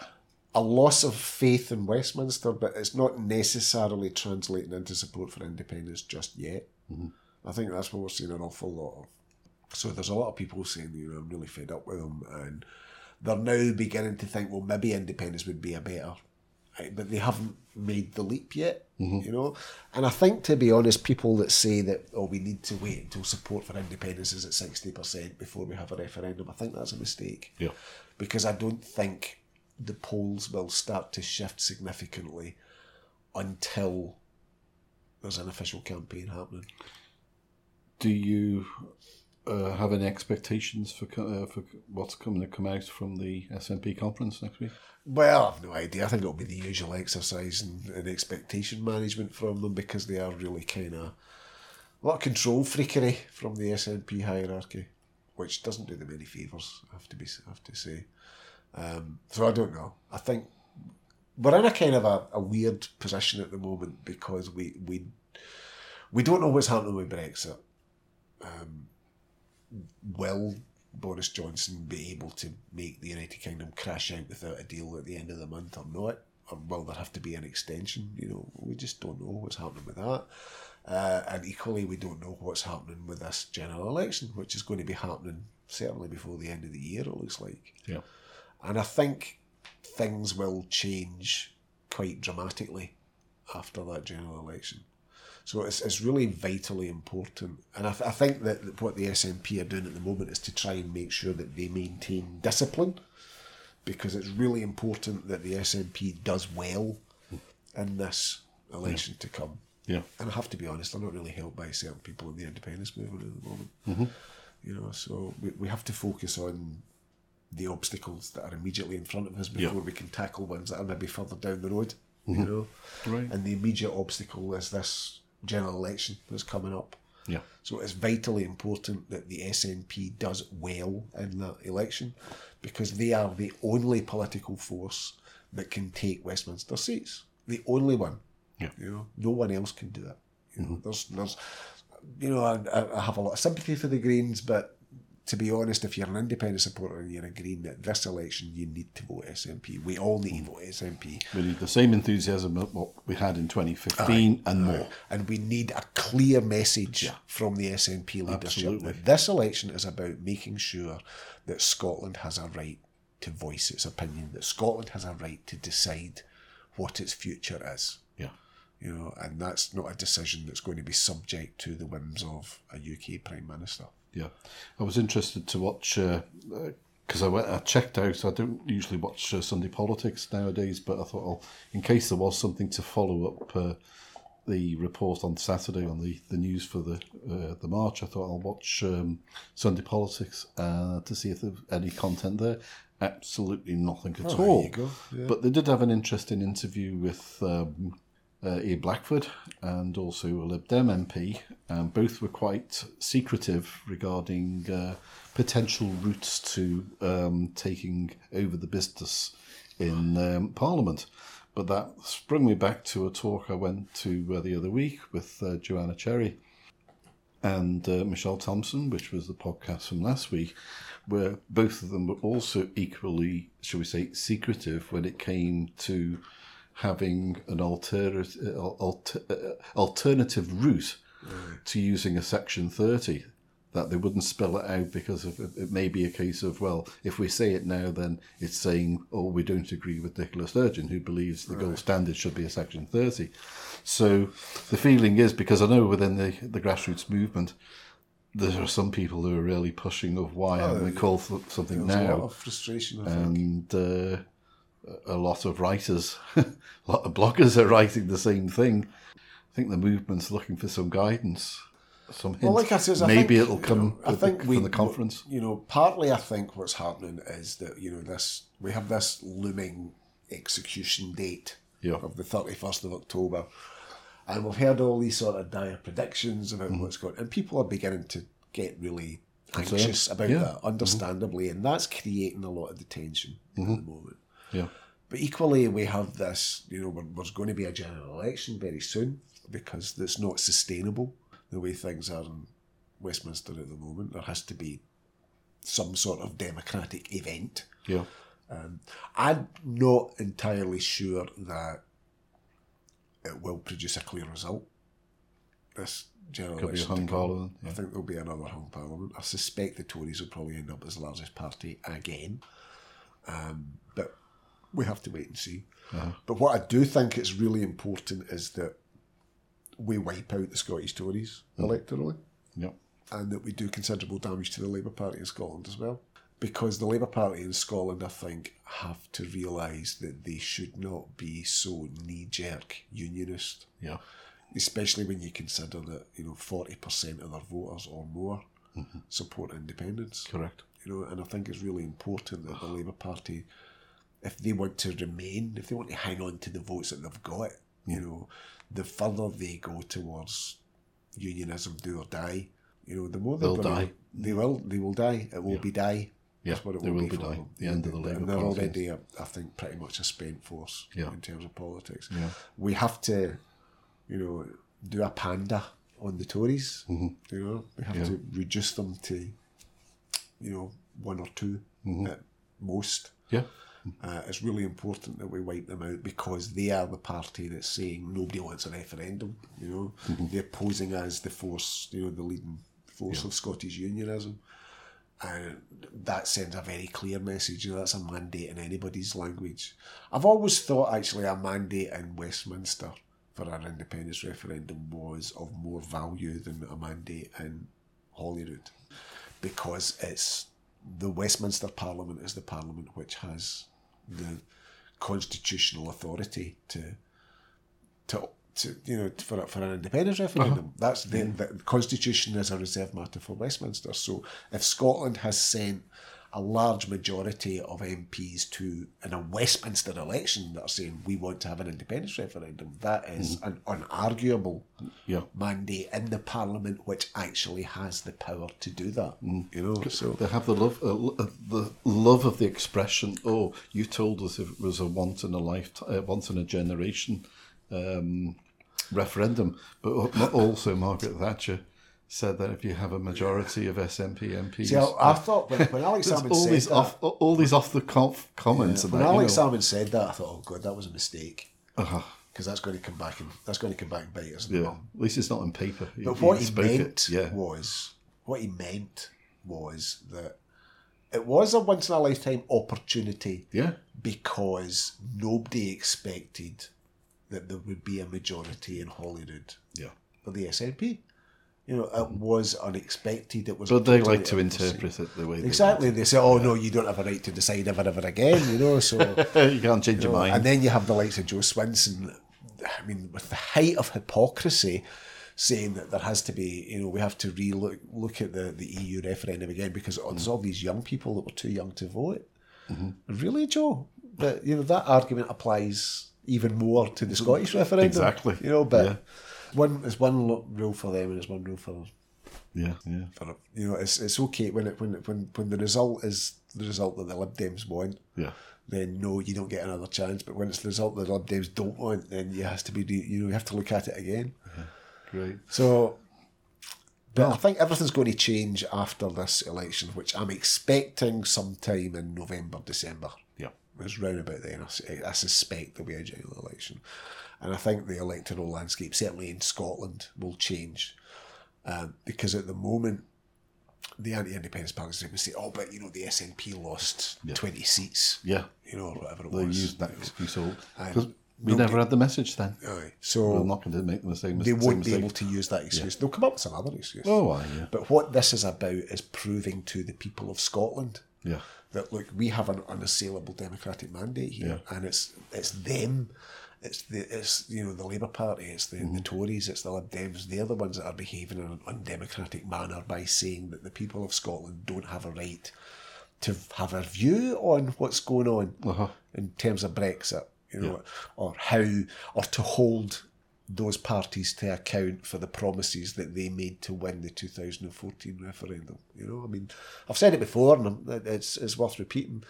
a loss of faith in Westminster, but it's not necessarily translating into support for independence just yet. Mm-hmm. I think that's what we're seeing an awful lot of. So there's a lot of people saying, you know, I'm really fed up with them, and they're now beginning to think, well, maybe independence would be a better, right? But they haven't made the leap yet, mm-hmm. you know. And I think, to be honest, people that say that, oh, we need to wait until support for independence is at sixty percent before we have a referendum, I think that's a mistake. Yeah. Because I don't think the polls will start to shift significantly until there's an official campaign happening. do you uh, have any expectations for co- uh, for what's coming to come out from the S N P conference next week? Well, I've no idea. I think it'll be the usual exercise and, and expectation management from them, because they are really kind of a lot of control freakery from the S N P hierarchy, which doesn't do them any favours, I have to be I have to say. Um, so I don't know. I think we're in a kind of a, a weird position at the moment, because we we we don't know what's happening with Brexit. Um, will Boris Johnson be able to make the United Kingdom crash out without a deal at the end of the month or not? Or will there have to be an extension? You know, we just don't know what's happening with that. Uh, and equally, we don't know what's happening with this general election, which is going to be happening certainly before the end of the year, it looks like. Yeah. And I think things will change quite dramatically after that general election. So it's it's really vitally important. And I, th- I think that what the S N P are doing at the moment is to try and make sure that they maintain discipline, because it's really important that the S N P does well in this election yeah. to come. Yeah. And I have to be honest, I'm not really helped by certain people in the independence movement at the moment. Mm-hmm. You know, so we, we have to focus on the obstacles that are immediately in front of us before yeah. we can tackle ones that are maybe further down the road. Mm-hmm. You know? Right. And the immediate obstacle is this general election that's coming up. Yeah. So it's vitally important that the S N P does well in that election, because they are the only political force that can take Westminster seats. The only one. Yeah. You know, no one else can do it. You know, there's, there's, you know, I, I have a lot of sympathy for the Greens, but to be honest, if you're an independent supporter and you're a Green, at this election you need to vote S N P. We all need to vote S N P. We need the same enthusiasm that what we had in twenty fifteen Aye, and aye. more. And we need a clear message Yeah. from the S N P leadership. Absolutely. That this election is about making sure that Scotland has a right to voice its opinion, that Scotland has a right to decide what its future is. Yeah. You know, and that's not a decision that's going to be subject to the whims of a U K Prime Minister. Yeah, I was interested to watch because uh, uh, I went, I checked out. I don't usually watch uh, Sunday politics nowadays, but I thought, oh, in case there was something to follow up uh, the report on Saturday on the, the news for the uh, the march, I thought I'll watch um, Sunday politics uh, to see if there's any content there. Absolutely nothing at Oh, all. there you go. Yeah. But they did have an interesting interview with Um, Uh, E. Blackford and also a Lib Dem M P, and both were quite secretive regarding uh, potential routes to um, taking over the business in um, Parliament. But that sprung me back to a talk I went to uh, the other week with uh, Joanna Cherry and uh, Michelle Thompson, which was the podcast from last week, where both of them were also equally, shall we say, secretive when it came to having an alternative alter, uh, alternative route mm. to using a Section thirty, that they wouldn't spell it out because of, it may be a case of, well, if we say it now, then it's saying, oh, we don't agree with Nicola Sturgeon, who believes the right. gold standard should be a Section thirty. So the feeling is, because I know within the, the grassroots movement, there are some people who are really pushing of why oh, haven't we called for something now. A lot of frustration, I think. And uh, a lot of writers, a lot of bloggers are writing the same thing. I think the movement's looking for some guidance, some hint. Well, like I says, I maybe think, it'll come you know, I think the, we, from the conference. You know, partly I think what's happening is that, you know, this we have this looming execution date yeah. of the thirty-first of October, and we've heard all these sort of dire predictions about mm-hmm. what's going on, and people are beginning to get really anxious about yeah. that, understandably, mm-hmm. and that's creating a lot of the tension mm-hmm. at the moment. Yeah. But equally, we have this, you know, there's going to be a general election very soon, because it's not sustainable the way things are in Westminster at the moment. There has to be some sort of democratic event. Yeah. Um, I'm not entirely sure that it will produce a clear result, this general Could election. be a hung parliament. Yeah. I think there'll be another hung parliament. I suspect the Tories will probably end up as the largest party again. Um, but we have to wait and see. Uh-huh. But what I do think is really important is that we wipe out the Scottish Tories mm. electorally. Yep. And that we do considerable damage to the Labour Party in Scotland as well. Because the Labour Party in Scotland, I think, have to realise that they should not be so knee-jerk unionist. Yeah. especially when you consider that, you know, forty percent of their voters or more mm-hmm. support independence. Correct. You know, and I think it's really important that the Labour Party, if they want to remain, if they want to hang on to the votes that they've got, you know, the further they go towards unionism, do or die, you know, the more they're they'll gonna, die. They will. They will die. It will yeah. be die. Yeah, That's what it they will, will be, be for die. them. The end of the Labour And they're Party. already, a, I think, pretty much a spent force yeah. in terms of politics. Yeah. We have to, you know, do a panda on the Tories. Mm-hmm. You know, we have yeah. to reduce them to, you know, one or two mm-hmm. at most. Yeah. Uh, it's really important that we wipe them out because they are the party that's saying nobody wants a referendum. You know, mm-hmm. they're posing as the force, you know, the leading force yeah. of Scottish unionism, and that sends a very clear message. You know, that's a mandate in anybody's language. I've always thought actually a mandate in Westminster for an independence referendum was of more value than a mandate in Holyrood, because it's the Westminster Parliament is the Parliament which has the constitutional authority to to to you know for for an independence referendum. Uh-huh. That's the, the Constitution is a reserved matter for Westminster. So if Scotland has sent a large majority of M Ps to in a Westminster election that are saying we want to have an independence referendum, that is mm. an unarguable yeah. mandate in the Parliament which actually has the power to do that. Mm. You know, so they have the love, uh, the love of the expression. Oh, you told us it was a once in a lifetime, uh, once in a generation um, referendum, but also Margaret Thatcher said that if you have a majority of S N P M Ps... See, I, I thought when, when Alex Salmond all said these that... Off, all these off-the-cuff comments... Yeah, about, when Alex you know, Salmond said that, I thought, oh God, that was a mistake. Uh-huh. Because that's going to come back and that's going to come back and bite us. Yeah, at least it's not on paper. He, but what he, he it. meant Yeah. was... What he meant was that it was a once-in-a-lifetime opportunity yeah. because nobody expected that there would be a majority in Holyrood yeah. for the S N P. You know, it was unexpected. It was. But they totally like to unforeseen. interpret it the way they exactly. want. They say, "Oh no, you don't have a right to decide ever, ever again." You know, so you can't change you your know, mind. And then you have the likes of Joe Swinson. I mean, with the height of hypocrisy, saying that there has to be, you know, we have to re-look look at the, the E U referendum again because mm. there's all these young people that were too young to vote. Mm-hmm. Really, Joe? But you know that argument applies even more to the Scottish referendum. Exactly. You know, but yeah. one there's one lo- rule for them and there's one rule for. Yeah, yeah. For, you know, it's it's okay when it when it, when when the result is the result that the Lib Dems want. Yeah. Then no, you don't get another chance. But when it's the result that the Lib Dems don't want, then you has to be you know you have to look at it again. Yeah. Great. So, but I think everything's going to change after this election, which I'm expecting sometime in November, December. Yeah. It's round about then. I, I suspect there'll be a general election, and I think the electoral landscape, certainly in Scotland, will change. Um, because at the moment, the anti-independence parties are going to say, "Oh, but you know, the S N P lost yeah. twenty seats, yeah, you know, or whatever it they was." They used that excuse all because we never had the message then. Aye, so we're not going to make the same. They won't mistake. be able to use that excuse. Yeah. They'll come up with some other excuse. Oh, aye, yeah. But what this is about is proving to the people of Scotland, yeah, that look, we have an unassailable democratic mandate here, yeah. and it's it's them. It's the it's you know the Labour Party, it's the, mm. the Tories, it's the Lib Dems. They're the ones that are behaving in an undemocratic manner by saying that the people of Scotland don't have a right to have a view on what's going on uh-huh. in terms of Brexit, you know, yeah. or how or to hold those parties to account for the promises that they made to win the two thousand fourteen referendum. You know, I mean, I've said it before, and it's it's worth repeating.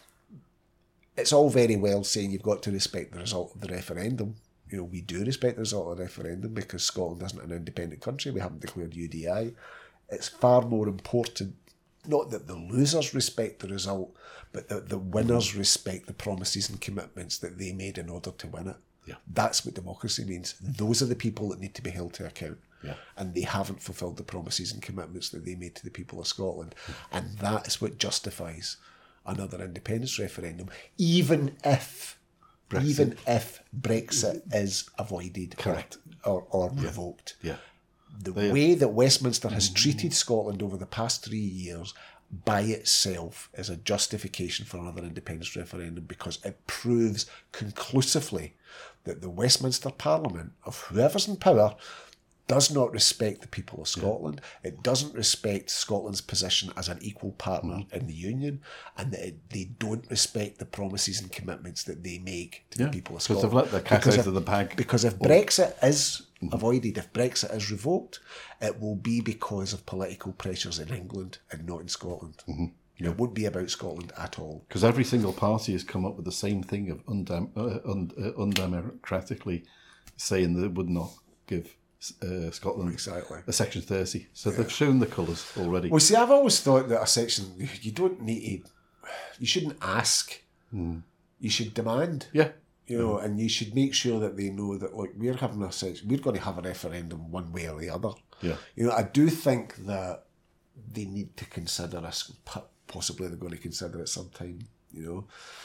It's all very well saying you've got to respect the result of the referendum. You know, we do respect the result of the referendum because Scotland isn't an independent country. We haven't declared U D I. It's far more important, not that the losers respect the result, but that the winners respect the promises and commitments that they made in order to win it. Yeah. That's what democracy means. Those are the people that need to be held to account. Yeah. And they haven't fulfilled the promises and commitments that they made to the people of Scotland. And that is what justifies another independence referendum, even if Brexit. even if Brexit is avoided, correct, or, or yeah. revoked. Yeah. The they way that Westminster has treated Scotland over the past three years, by itself is a justification for another independence referendum, because it proves conclusively that the Westminster Parliament, of whoever's in power, does not respect the people of Scotland. Yeah. It doesn't respect Scotland's position as an equal partner mm. in the Union, and that it, they don't respect the promises and commitments that they make to yeah. the people of Scotland. Because they've let the cat because out if, of the bag. Because if Brexit is mm-hmm. avoided, if Brexit is revoked, it will be because of political pressures in England and not in Scotland. Mm-hmm. Yeah. It won't be about Scotland at all. Because every single party has come up with the same thing of undem- uh, und- uh, undemocratically saying that it would not give Uh, Scotland exactly a Section thirty, so yeah. they've shown the colours already. Well, see, I've always thought that a section, you don't need to, you shouldn't ask, mm. you should demand. Yeah, you know, mm. and you should make sure that they know that, like, we're having a section, we're going to have a referendum one way or the other. Yeah, you know, I do think that they need to consider us. Possibly they're going to consider it sometime. You know,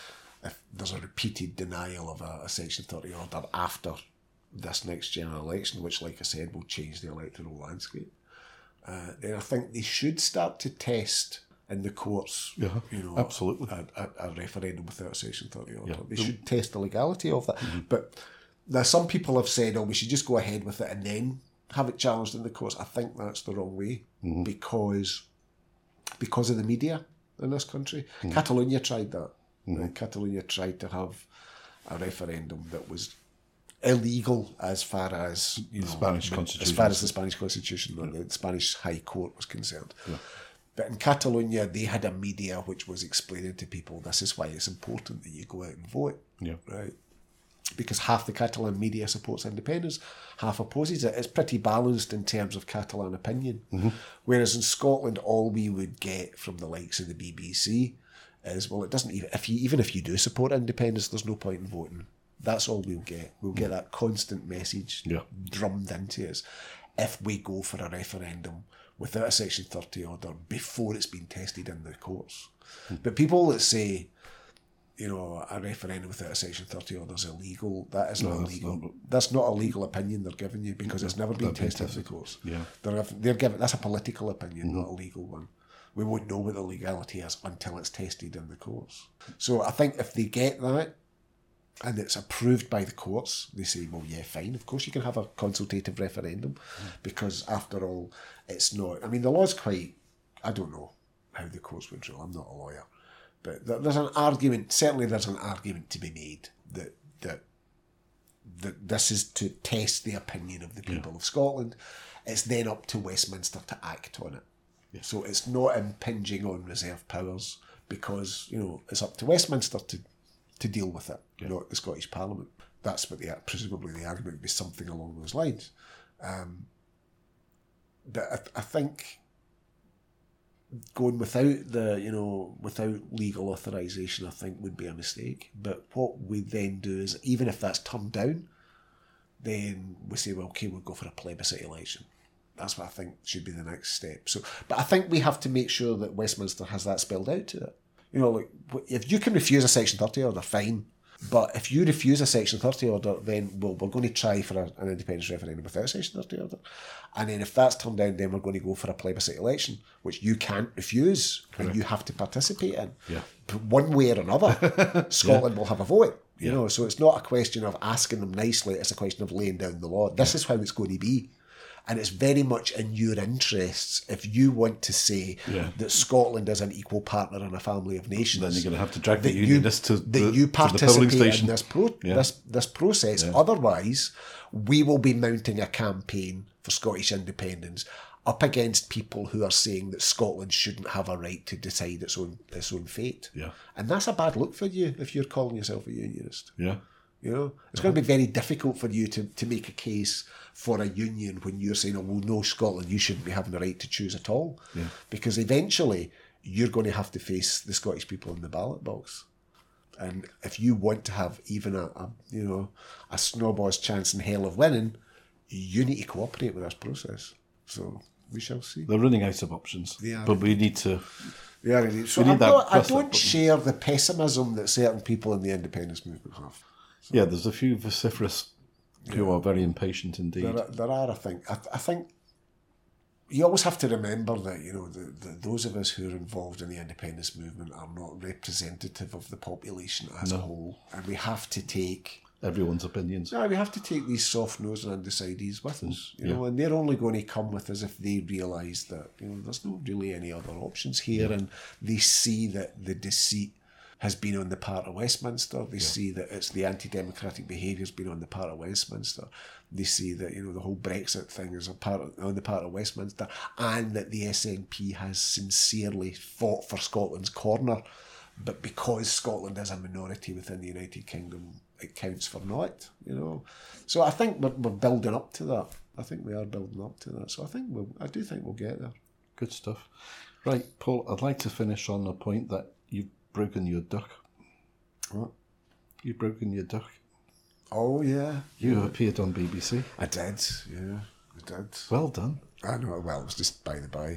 if there's a repeated denial of a, a Section thirty order after this next general election, which, like I said, will change the electoral landscape, uh, then I think they should start to test in the courts, yeah, you know, absolutely, a, a, a referendum without a Section thirty order. Yeah. They should test the legality of that. Mm-hmm. But now some people have said, oh, we should just go ahead with it and then have it challenged in the courts. I think that's the wrong way, mm-hmm. because because of the media in this country. Mm-hmm. Catalonia tried that. Mm-hmm. Right? Catalonia tried to have a referendum that was illegal as far as, you know, Spanish Constitution, as far as the Spanish Constitution or the Spanish High Court was concerned. Yeah. But in Catalonia, they had a media which was explaining to people, this is why it's important that you go out and vote. Yeah. Right? Because half the Catalan media supports independence, half opposes it. It's pretty balanced in terms of Catalan opinion. Mm-hmm. Whereas in Scotland, all we would get from the likes of the B B C is, well, it doesn't even, if you even if you do support independence, there's no point in voting. That's all we'll get. We'll get that constant message yeah. drummed into us if we go for a referendum without a Section thirty order before it's been tested in the courts. Mm. But people that say, you know, a referendum without a Section thirty order is illegal, that is no, not that's illegal. Not, that's not a legal opinion they're giving you, because it's never been been tested tested. in the courts. Yeah. They're, they're giving, that's a political opinion, mm-hmm. not a legal one. We won't know what the legality is until it's tested in the courts. So I think if they get that, and it's approved by the courts, they say, well, yeah, fine, of course you can have a consultative referendum, mm. because after all, it's not, I mean, the law's quite, I don't know how the courts would rule, I'm not a lawyer, but there's an argument, certainly there's an argument to be made that that, that this is to test the opinion of the people yeah. of Scotland. It's then up to Westminster to act on it. Yeah. So it's not impinging on reserve powers, because, you know, it's up to Westminster to to deal with it, yeah. not the Scottish Parliament. That's what the, presumably the argument would be, something along those lines. Um, but I, I think going without the, you know, without legal authorisation, I think would be a mistake. But what we then do is, even if that's turned down, then we say, well, okay, we'll go for a plebiscite election. That's what I think should be the next step. So, but I think we have to make sure that Westminster has that spelled out to it. You know, like, if you can refuse a Section thirty order, fine. But if you refuse a Section thirty order, then, well, we're going to try for a, an independence referendum without a Section thirty order. And then if that's turned down, then we're going to go for a plebiscite election, which you can't refuse. Correct. And you have to participate in. Yeah. One way or another, Scotland yeah. will have a vote. You yeah. know, so it's not a question of asking them nicely, it's a question of laying down the law. This yeah. is how it's going to be. And it's very much in your interests if you want to say yeah. that Scotland is an equal partner in a family of nations. Then you're going to have to drag the unionists to that the, you participate to the polling station. in this pro- yeah. this this process. Yeah. Otherwise, we will be mounting a campaign for Scottish independence up against people who are saying that Scotland shouldn't have a right to decide its own its own fate. Yeah. And that's a bad look for you if you're calling yourself a unionist. Yeah. You know, it's uh-huh. going to be very difficult for you to, to make a case for a union when you're saying, oh, well, no, Scotland, you shouldn't be having the right to choose at all. Yeah. Because eventually you're going to have to face the Scottish people in the ballot box. And if you want to have even a, a you know, a snowball's chance in hell of winning, you need to cooperate with this process. So we shall see. They're running out of options. Yeah. But we need to... Yeah, so we need not, that I don't share the pessimism that certain people in the independence movement have. So, yeah, there's a few vociferous who yeah. are very impatient indeed. There are, there are I think. I, I think, you always have to remember that, you know, the, the, those of us who are involved in the independence movement are not representative of the population as No. a whole. And we have to take... Everyone's opinions. No, we have to take these soft-nosed and undecideds with us, you know, Yeah. and they're only going to come with us if they realise that, you know, there's not really any other options here, and they see that the deceit has been on the part of Westminster. They see that it's the anti-democratic behaviour has been on the part of Westminster. They see that, you know, the whole Brexit thing is a part of, on the part of Westminster, and that the S N P has sincerely fought for Scotland's corner, but because Scotland is a minority within the United Kingdom, it counts for naught, you know. So I think we're, we're building up to that. I think we are building up to that. So I think we'll, I do think we'll get there. Good stuff. Right, Paul, I'd like to finish on a point that you've broken your duck. What? You've broken your duck. Oh, yeah. You appeared on B B C. I did, yeah. I did. Well done. I know, well, it was just by the by.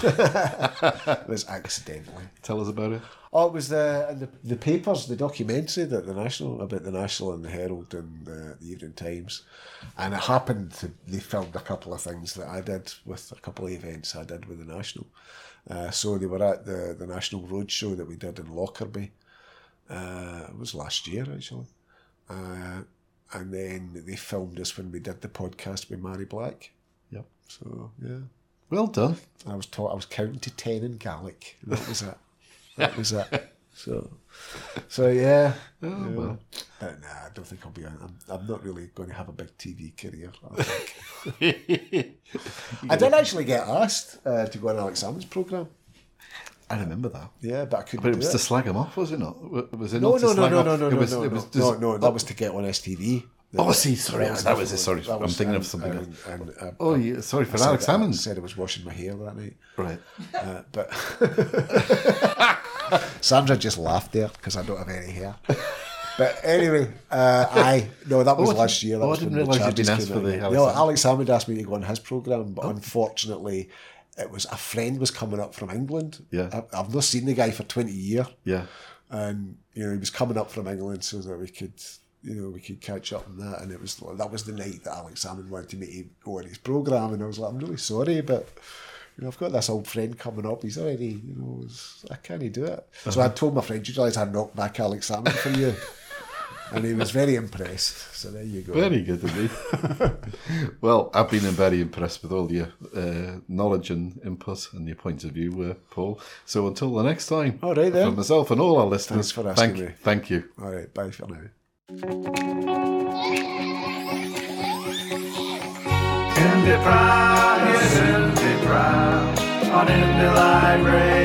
It was accidentally. Tell us about it. Oh, it was the, the the papers, the documentary that the National, about the National and the Herald and the, the Evening Times. And it happened to, they filmed a couple of things that I did with, a couple of events I did with the National. Uh, so they were at the, the National Roadshow that we did in Lockerbie. Uh, it was last year, actually. Uh, and then they filmed us when we did the podcast with Mary Black. Yep. So, yeah. Well done. I was taught, I was counting to ten in Gaelic. That was it. That was it. So, so yeah. Oh, yeah. well. But nah, I don't think I'll be. I'm, I'm not really going to have a big T V career. I think. I did actually get asked uh, to go on Alex Salmond's programme. I remember that. Yeah, but I couldn't. But it do was it. to slag him off, was it not? Was it No, not to no, no, slag no, off? no, no, it no, was, no, it was no, just- no, that was to get on S T V. Oh, see, sorry, That that was it. the- Sorry, that I'm was- thinking and- of something else. and- and, uh, Oh, yeah, sorry for I said Alex that- Salmond. I said I was washing my hair that night. Right. Uh, but Sandra just laughed there because I don't have any hair. But anyway, uh, I no, that was Oh, I last didn't- year. That oh, I was didn't when the realise you'd been charges asked came for the out. Alex No, Salmond. Alex Salmond asked me to go on his programme, but Oh. unfortunately, it was a friend was coming up from England. Yeah. I, I've not seen the guy for twenty years, Yeah. and you know he was coming up from England so that we could, you know, we could catch up on that. And it was that was the night that Alex Salmond wanted me to go on his programme, and I was like, I'm really sorry, but. You know, I've got this old friend coming up. He's already, you know, was, I can't do it. Uh-huh. So I told my friend, "You realise I knocked back Alex Salmond for you," and he was very impressed. So there you go. Very good indeed. Well, I've been very impressed with all your uh, knowledge and input and your point of view, uh, Paul. So until the next time, All right then. from myself and all our listeners, Thanks for asking thank, me. thank you. All right, bye for now. Indie Prime, yes, Indie Prime on Indie Live Radio.